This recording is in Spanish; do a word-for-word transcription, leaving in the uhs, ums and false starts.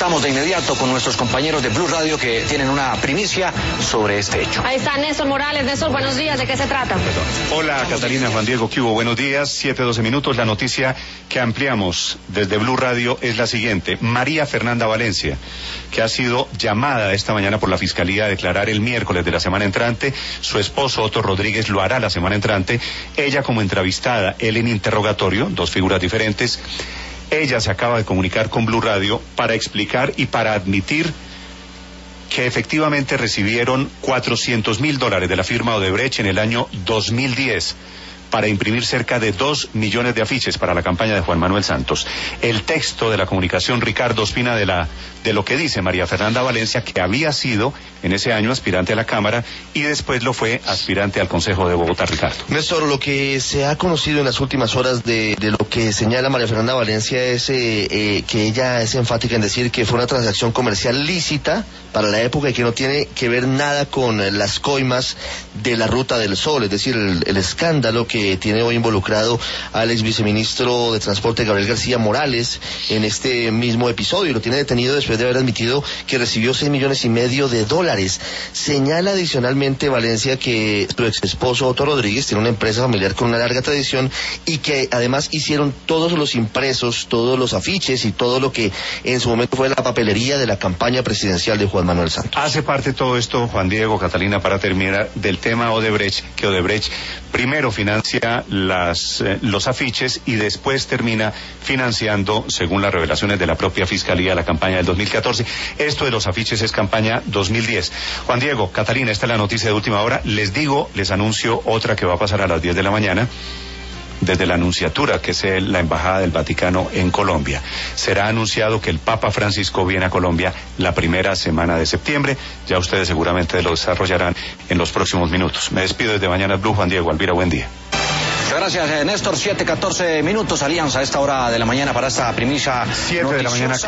Conectamos de inmediato con nuestros compañeros de Blue Radio que tienen una primicia sobre este hecho. Ahí está Néstor Morales. Néstor, buenos días. ¿De qué se trata? Hola, Catalina, Juan Diego, ¿qué hubo? Buenos días, siete doce minutos. La noticia que ampliamos desde Blue Radio es la siguiente. María Fernanda Valencia, que ha sido llamada esta mañana por la Fiscalía a declarar el miércoles de la semana entrante. Su esposo, Otto Rodríguez, lo hará la semana entrante. Ella como entrevistada, él en interrogatorio, dos figuras diferentes. Ella se acaba de comunicar con Blue Radio para explicar y para admitir que efectivamente recibieron cuatrocientos mil dólares de la firma Odebrecht en el año dos mil diez para imprimir cerca de dos millones de afiches para la campaña de Juan Manuel Santos. El texto de la comunicación, Ricardo Ospina, de la de lo que dice María Fernanda Valencia, que había sido en ese año aspirante a la Cámara y después lo fue aspirante al Consejo de Bogotá, Ricardo. Néstor, lo que se ha conocido en las últimas horas de, de lo que señala María Fernanda Valencia es eh, eh, que ella es enfática en decir que fue una transacción comercial lícita para la época y que no tiene que ver nada con eh, las coimas de la Ruta del Sol, es decir, el, el escándalo que tiene hoy involucrado al ex viceministro de Transporte Gabriel García Morales en este mismo episodio, y lo tiene detenido después de haber admitido que recibió seis millones y medio de dólares. Señala adicionalmente Valencia que su ex esposo Otto Rodríguez tiene una empresa familiar con una larga tradición y que además hicieron todos los impresos, todos los afiches y todo lo que en su momento fue la papelería de la campaña presidencial de Juan Manuel Santos. Hace parte todo esto, Juan Diego, Catalina, para terminar, del tema Odebrecht, que Odebrecht primero financia las eh, los afiches y después termina financiando, según las revelaciones de la propia Fiscalía, la campaña del dos mil catorce. Esto de los afiches es campaña dos mil diez. Juan Diego, Catalina, esta es la noticia de última hora. Les digo, les anuncio otra que va a pasar a las diez de la mañana. Desde la Anunciatura, que es la Embajada del Vaticano en Colombia. Será anunciado que el Papa Francisco viene a Colombia la primera semana de septiembre. Ya ustedes seguramente lo desarrollarán en los próximos minutos. Me despido desde Mañanas Blue, Juan Diego. Alvira, buen día. Muchas gracias, Néstor. siete catorce minutos, Alianza, a esta hora de la mañana para esta primicia siete de la mañana.